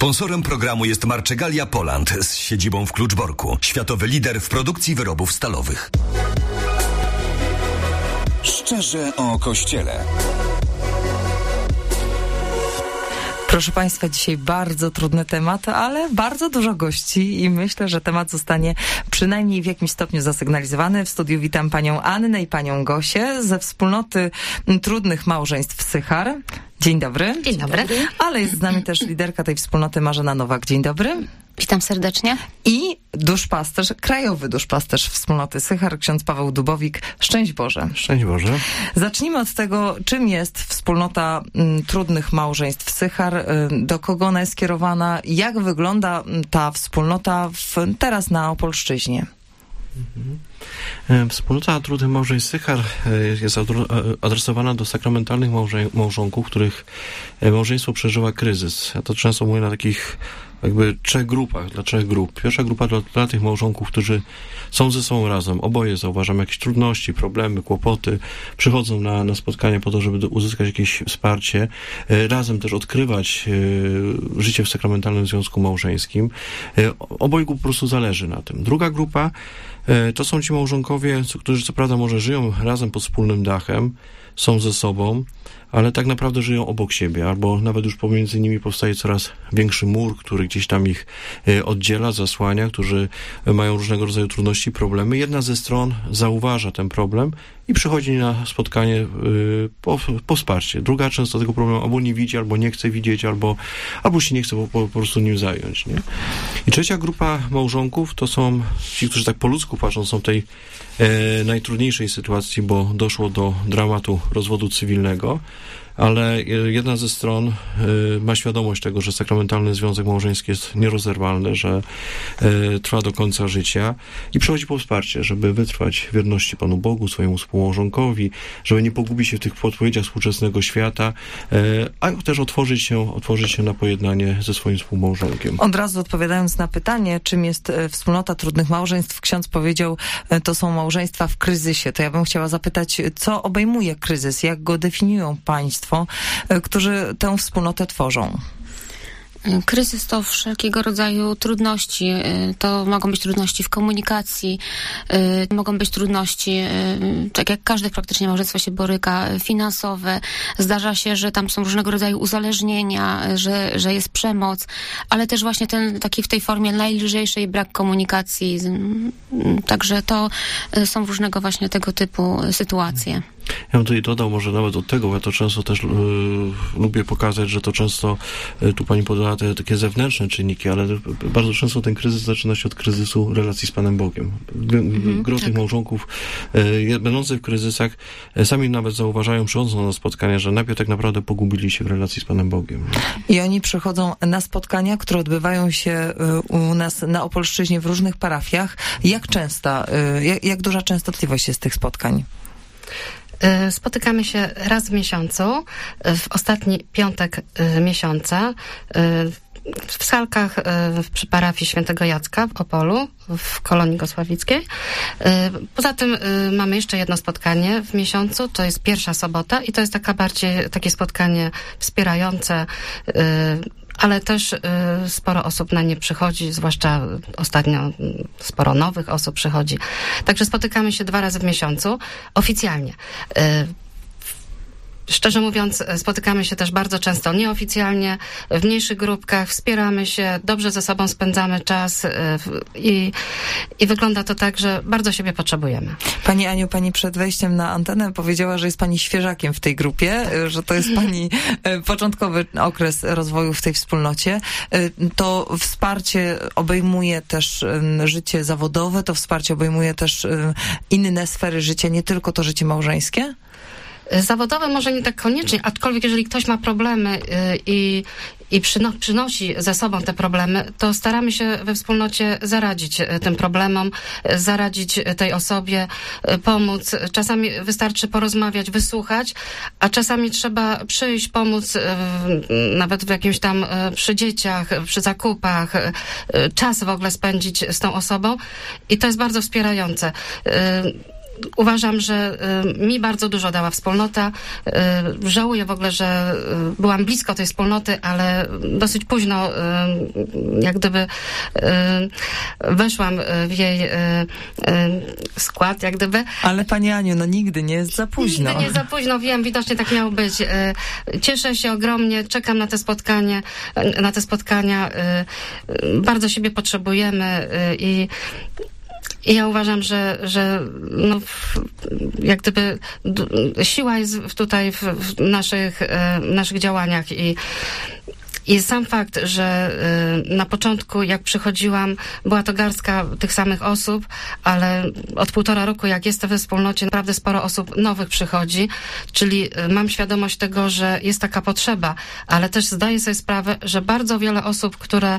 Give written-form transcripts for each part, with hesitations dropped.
Sponsorem programu jest Marczegalia Poland z siedzibą w Kluczborku. Światowy lider w produkcji wyrobów stalowych. Szczerze o Kościele. Proszę Państwa, dzisiaj bardzo trudny temat, ale bardzo dużo gości i myślę, że temat zostanie przynajmniej w jakimś stopniu zasygnalizowany. W studiu witam panią Annę i panią Gosię ze wspólnoty trudnych małżeństw Sychar. Dzień dobry. Dzień dobry. Ale jest z nami też liderka tej wspólnoty Marzena Nowak. Dzień dobry. Witam serdecznie. I duszpasterz, krajowy duszpasterz wspólnoty Sychar, ksiądz Paweł Dubowik. Szczęść Boże. Szczęść Boże. Zacznijmy od tego, czym jest wspólnota trudnych małżeństw Sychar, do kogo ona jest skierowana, jak wygląda ta wspólnota teraz na Opolszczyźnie. Wspólnota trudnych małżeństw Sychar jest adresowana do sakramentalnych małżonków, których małżeństwo przeżywa kryzys. Ja to często mówię na takich jakby trzech grupach, dla trzech grup. Pierwsza grupa dla tych małżonków, którzy są ze sobą razem, oboje zauważam jakieś trudności, problemy, kłopoty, przychodzą na spotkanie po to, żeby uzyskać jakieś wsparcie, razem też odkrywać życie w sakramentalnym związku małżeńskim. Obojgu po prostu zależy na tym. Druga grupa to są ci małżonkowie, którzy co prawda może żyją razem pod wspólnym dachem, są ze sobą, ale tak naprawdę żyją obok siebie, albo nawet już pomiędzy nimi powstaje coraz większy mur, który gdzieś tam ich oddziela, zasłania, którzy mają różnego rodzaju trudności, problemy. Jedna ze stron zauważa ten problem i przychodzi na spotkanie po wsparcie. Druga często tego problemu albo nie widzi, albo nie chce widzieć, albo się nie chce po prostu nim zająć. Nie? I trzecia grupa małżonków to są ci, którzy tak po ludzku patrzą, są w tej najtrudniejszej sytuacji, bo doszło do dramatu rozwodu cywilnego, ale jedna ze stron ma świadomość tego, że sakramentalny związek małżeński jest nierozerwalny, że trwa do końca życia i przychodzi po wsparcie, żeby wytrwać w wierności Panu Bogu, swojemu współmałżonkowi, żeby nie pogubić się w tych podpowiedziach współczesnego świata, a też otworzyć się na pojednanie ze swoim współmałżonkiem. Od razu odpowiadając na pytanie, czym jest wspólnota trudnych małżeństw, ksiądz powiedział, to są małżeństwa w kryzysie. To ja bym chciała zapytać, co obejmuje kryzys, jak go definiują państwo, którzy tę wspólnotę tworzą? Kryzys to wszelkiego rodzaju trudności. To mogą być trudności w komunikacji, mogą być trudności, tak jak każde praktycznie małżeństwo się boryka, finansowe. Zdarza się, że tam są różnego rodzaju uzależnienia, że jest przemoc, ale też właśnie ten taki w tej formie najlżejszej brak komunikacji. Także to są różnego właśnie tego typu sytuacje. Ja bym tutaj dodał może nawet od tego, ja to często też lubię pokazać, że to często tu pani podała te takie zewnętrzne czynniki, ale bardzo często ten kryzys zaczyna się od kryzysu relacji z Panem Bogiem. Gro tych małżonków będących w kryzysach sami nawet zauważają, przychodząc na spotkania, że najpierw tak naprawdę pogubili się w relacji z Panem Bogiem. I oni przychodzą na spotkania, które odbywają się u nas na Opolszczyźnie w różnych parafiach. Jak często, jak duża częstotliwość jest tych spotkań? Spotykamy się raz w miesiącu, w ostatni piątek miesiąca, w Salkach przy parafii Świętego Jacka w Opolu, w Kolonii Gosławickiej. Poza tym mamy jeszcze jedno spotkanie w miesiącu, to jest pierwsza sobota i to jest takie spotkanie wspierające, ale też sporo osób na nie przychodzi, zwłaszcza ostatnio sporo nowych osób przychodzi. Także spotykamy się 2 razy w miesiącu, oficjalnie. Szczerze mówiąc, spotykamy się też bardzo często nieoficjalnie, w mniejszych grupkach, wspieramy się, dobrze ze sobą spędzamy czas i wygląda to tak, że bardzo siebie potrzebujemy. Pani Aniu, pani przed wejściem na antenę powiedziała, że jest pani świeżakiem w tej grupie, że to jest pani początkowy okres rozwoju w tej wspólnocie. To wsparcie obejmuje też życie zawodowe, to wsparcie obejmuje też inne sfery życia, nie tylko to życie małżeńskie? Zawodowe może nie tak koniecznie, aczkolwiek jeżeli ktoś ma problemy i przynosi ze sobą te problemy, to staramy się we wspólnocie zaradzić tym problemom, zaradzić tej osobie, pomóc. Czasami wystarczy porozmawiać, wysłuchać, a czasami trzeba przyjść, pomóc nawet w jakimś tam przy dzieciach, przy zakupach, czas w ogóle spędzić z tą osobą i to jest bardzo wspierające. uważam, że mi bardzo dużo dała wspólnota. Żałuję w ogóle, że byłam blisko tej wspólnoty, ale dosyć późno jak gdyby weszłam w jej skład, jak gdyby. Ale Pani Aniu, no nigdy nie jest za późno. Nigdy nie za późno, wiem, widocznie tak miało być. Cieszę się ogromnie, czekam na te spotkania. Bardzo siebie potrzebujemy i ja uważam, że no, jak gdyby siła jest tutaj w naszych działaniach i sam fakt, że na początku, jak przychodziłam, była to garstka tych samych osób, ale od 1,5 roku, jak jestem we wspólnocie, naprawdę sporo osób nowych przychodzi, czyli mam świadomość tego, że jest taka potrzeba, ale też zdaję sobie sprawę, że bardzo wiele osób, które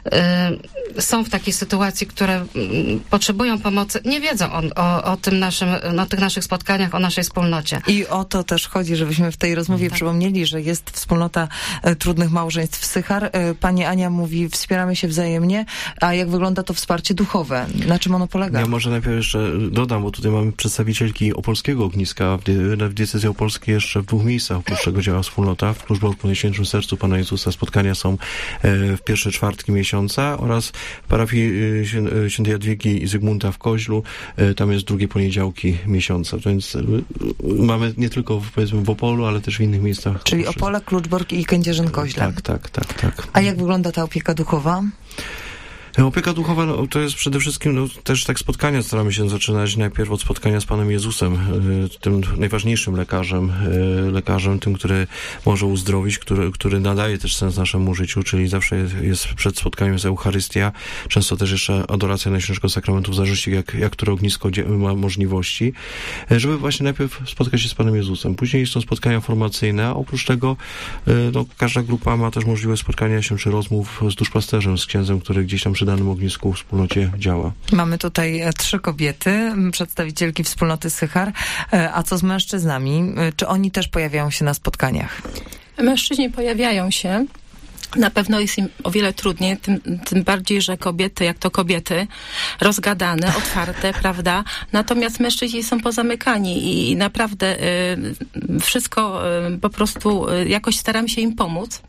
są w takiej sytuacji, które potrzebują pomocy, nie wiedzą o tych naszych spotkaniach, o naszej wspólnocie. I o to też chodzi, żebyśmy w tej rozmowie przypomnieli, że jest wspólnota trudnych małżeństw w Sychar. Pani Ania mówi, wspieramy się wzajemnie, a jak wygląda to wsparcie duchowe? Na czym ono polega? Ja może najpierw jeszcze dodam, bo tutaj mamy przedstawicielki Opolskiego Ogniska. W diecezji opolskiej jeszcze w 2 miejscach oprócz czego działa wspólnota. W Kluczborku Najświętszym Sercu Pana Jezusa spotkania są w pierwsze czwartki miesiąca oraz w parafii świętej Jadwigi i Zygmunta w Koźlu. Tam jest 2 poniedziałki miesiąca. Więc mamy nie tylko powiedzmy w Opolu, ale też w innych miejscach. Czyli Opole, Kluczbork i Kędzierzyn-Koźle. Tak. A jak wygląda ta opieka duchowa? Opieka duchowa to jest przede wszystkim też tak spotkania staramy się zaczynać najpierw od spotkania z Panem Jezusem, tym najważniejszym lekarzem, tym, który może uzdrowić, który nadaje też sens naszemu życiu, czyli zawsze jest przed spotkaniem z Eucharystia, często też jeszcze adoracja Najświętszego Sakramentu w zależności jak które ognisko ma możliwości, żeby właśnie najpierw spotkać się z Panem Jezusem. Później są spotkania formacyjne, a oprócz tego każda grupa ma też możliwość spotkania się czy rozmów z duszpasterzem, z księdzem, który gdzieś tam przy danym ognisku w wspólnocie działa. Mamy tutaj 3 kobiety, przedstawicielki wspólnoty Sychar. A co z mężczyznami? Czy oni też pojawiają się na spotkaniach? Mężczyźni pojawiają się. Na pewno jest im o wiele trudniej, tym bardziej, że kobiety, jak to kobiety, rozgadane, otwarte, prawda? Natomiast mężczyźni są pozamykani i naprawdę wszystko po prostu jakoś staram się im pomóc.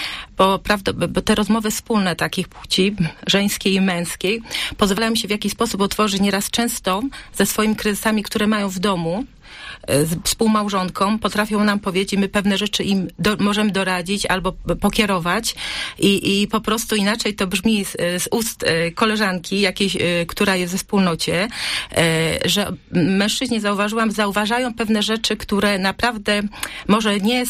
Bo te rozmowy wspólne takich płci, żeńskiej i męskiej, pozwalają się w jakiś sposób otworzyć nieraz często ze swoimi kryzysami, które mają w domu, z współmałżonką, potrafią nam powiedzieć, my pewne rzeczy im możemy doradzić albo pokierować i po prostu inaczej to brzmi z ust koleżanki jakiejś, która jest we wspólnocie, że mężczyźni zauważają pewne rzeczy, które naprawdę może nie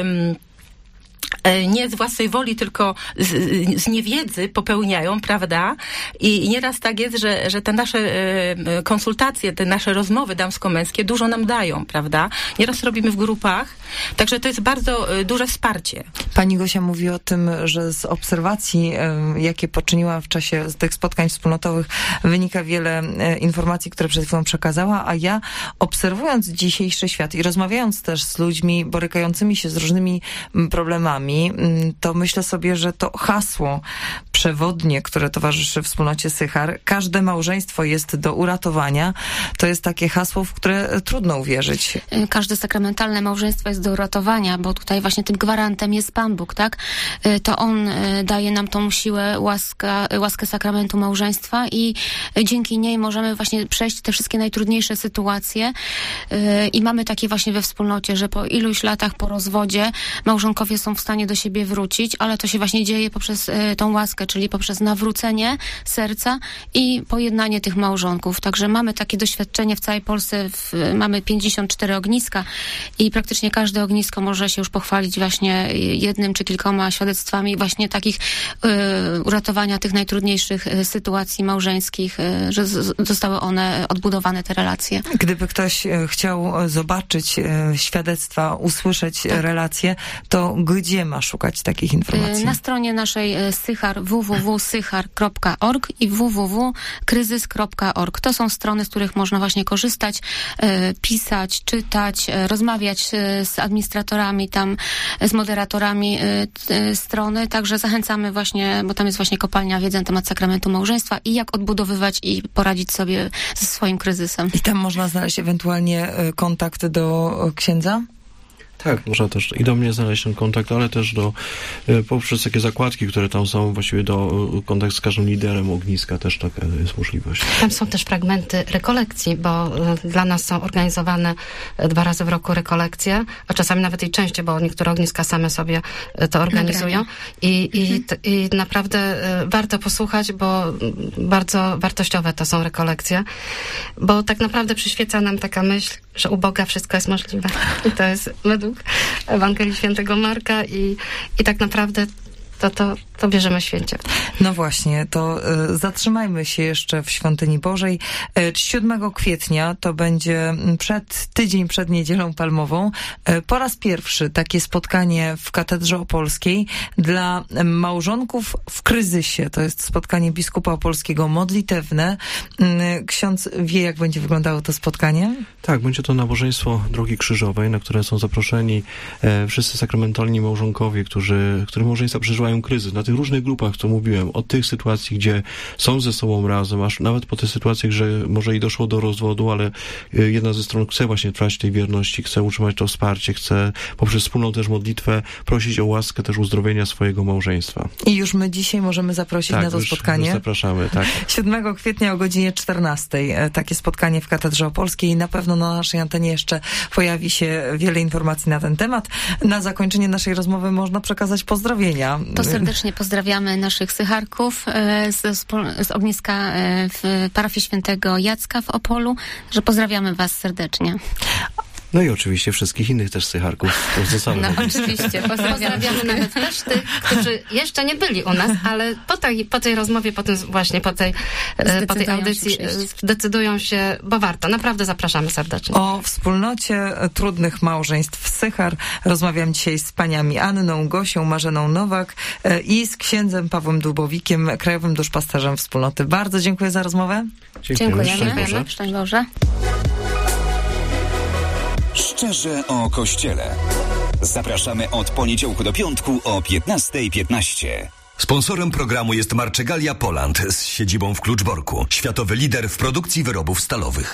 z własnej woli, tylko z niewiedzy popełniają, prawda? I nieraz tak jest, że te nasze konsultacje, te nasze rozmowy damsko-męskie dużo nam dają, prawda? Nieraz robimy w grupach, także to jest bardzo duże wsparcie. Pani Gosia mówi o tym, że z obserwacji, jakie poczyniła w czasie tych spotkań wspólnotowych, wynika wiele informacji, które przed chwilą przekazała, a ja obserwując dzisiejszy świat i rozmawiając też z ludźmi borykającymi się z różnymi problemami, to myślę sobie, że to hasło przewodnie, które towarzyszy wspólnocie Sychar, każde małżeństwo jest do uratowania, to jest takie hasło, w które trudno uwierzyć. Każde sakramentalne małżeństwo jest do uratowania, bo tutaj właśnie tym gwarantem jest Pan Bóg, tak? To On daje nam tą siłę, łaskę sakramentu małżeństwa i dzięki niej możemy właśnie przejść te wszystkie najtrudniejsze sytuacje i mamy takie właśnie we wspólnocie, że po iluś latach po rozwodzie małżonkowie są w stanie do siebie wrócić, ale to się właśnie dzieje poprzez tą łaskę, czyli poprzez nawrócenie serca i pojednanie tych małżonków. Także mamy takie doświadczenie w całej Polsce, mamy 54 ogniska i praktycznie każde ognisko może się już pochwalić właśnie jednym czy kilkoma świadectwami właśnie takich uratowania tych najtrudniejszych sytuacji małżeńskich, że zostały one odbudowane, te relacje. Gdyby ktoś chciał zobaczyć świadectwa, usłyszeć relacje, to gdzie ma szukać takich informacji? Na stronie naszej Sychar www www.sychar.org i www.kryzys.org. To są strony, z których można właśnie korzystać, pisać, czytać, rozmawiać z administratorami, tam z moderatorami strony. Także zachęcamy właśnie, bo tam jest właśnie kopalnia wiedzy na temat sakramentu małżeństwa i jak odbudowywać i poradzić sobie ze swoim kryzysem. I tam można znaleźć ewentualnie kontakt do księdza? Tak, można też i do mnie znaleźć ten kontakt, ale też poprzez takie zakładki, które tam są, właściwie kontakt z każdym liderem ogniska, też taka jest możliwość. Tam są też fragmenty rekolekcji, bo dla nas są organizowane 2 razy w roku rekolekcje, a czasami nawet i częściej, bo niektóre ogniska same sobie to organizują. I naprawdę warto posłuchać, bo bardzo wartościowe to są rekolekcje, bo tak naprawdę przyświeca nam taka myśl, że u Boga wszystko jest możliwe. I to jest według Ewangelii Świętego Marka i tak naprawdę to bierzemy święcie. No właśnie, to zatrzymajmy się jeszcze w Świątyni Bożej. 7 kwietnia to będzie tydzień przed Niedzielą Palmową. Po raz pierwszy takie spotkanie w Katedrze Opolskiej dla małżonków w kryzysie. To jest spotkanie biskupa opolskiego modlitewne. Ksiądz wie, jak będzie wyglądało to spotkanie? Tak, będzie to nabożeństwo Drogi Krzyżowej, na które są zaproszeni wszyscy sakramentalni małżonkowie, którzy małżeństwa przeżywają kryzys. Na tych różnych grupach, co mówiłem, od tych sytuacji, gdzie są ze sobą razem, aż nawet po tych sytuacjach, że może i doszło do rozwodu, ale jedna ze stron chce właśnie trwać tej wierności, chce utrzymać to wsparcie, chce poprzez wspólną też modlitwę prosić o łaskę też uzdrowienia swojego małżeństwa. I już my dzisiaj możemy zaprosić na to spotkanie. Już zapraszamy, tak. 7 kwietnia o godzinie 14. Takie spotkanie w Katedrze Opolskiej. Na pewno na naszej antenie jeszcze pojawi się wiele informacji na ten temat. Na zakończenie naszej rozmowy można przekazać pozdrowienia. To serdecznie pozdrawiamy naszych sycharków z ogniska w parafii Świętego Jacka w Opolu, że pozdrawiamy was serdecznie. No i oczywiście wszystkich innych też sycharków. No oczywiście, pozdrawiamy nawet też tych, którzy jeszcze nie byli u nas, ale po tej rozmowie, po tej audycji decydują się, bo warto. Naprawdę zapraszamy serdecznie. O wspólnocie trudnych małżeństw Sychar rozmawiam dzisiaj z paniami Anną, Gosią, Marzeną Nowak i z księdzem Pawłem Dubowikiem, krajowym duszpasterzem wspólnoty. Bardzo dziękuję za rozmowę. Dziękujemy. Szczęść Boże. Szczerze o Kościele. Zapraszamy od poniedziałku do piątku o 15:15. Sponsorem programu jest Marczegalia Poland z siedzibą w Kluczborku. Światowy lider w produkcji wyrobów stalowych.